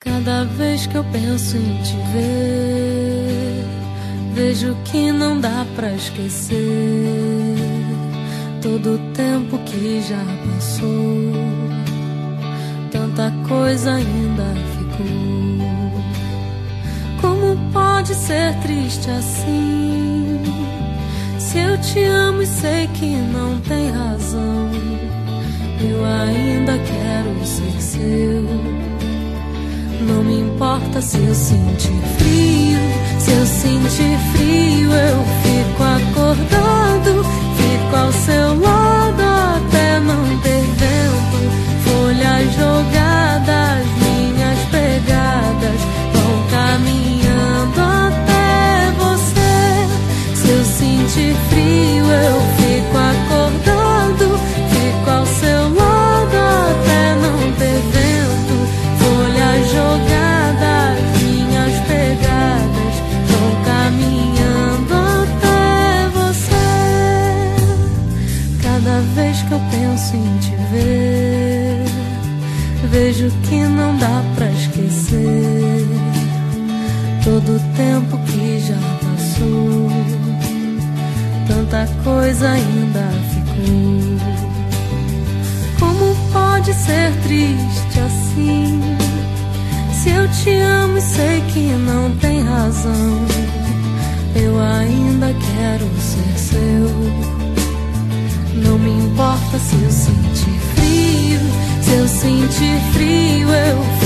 Cada vez que eu penso em te ver, vejo que não dá pra esquecer todo o tempo que já passou. Tanta coisa ainda ficou. Como pode ser triste assim? Se eu te amo e sei que não tem razão, eu ainda quero ser seu. Não me importa se eu sentir frio. Se eu sentir frio, eu fico acordado, fico ao seu lado até não ter vento. Folhas jogadas, minhas pegadas vão caminhando até você. Se eu sentir frio, eu fico acordado, fico ao seu lado até não ter vento. Folhas jogadas, minhas pegadas vão caminhando até você. Cada vez que eu penso em te ver, vejo que não dá pra esquecer todo o tempo que já passou. Tanta coisa ainda ficou. Como pode ser triste assim? Se eu te amo e sei que não tem razão, eu ainda quero ser seu. Não me importa se eu sentir frio. Se eu sentir frio, eu